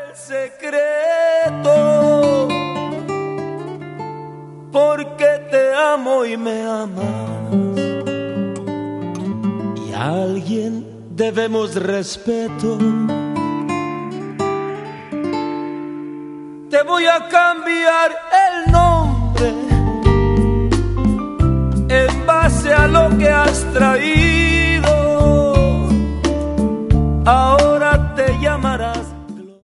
secreto, porque te amo y me amas, y a alguien debemos respeto. Te voy a cambiar el nombre en base a lo que has traído. Ahora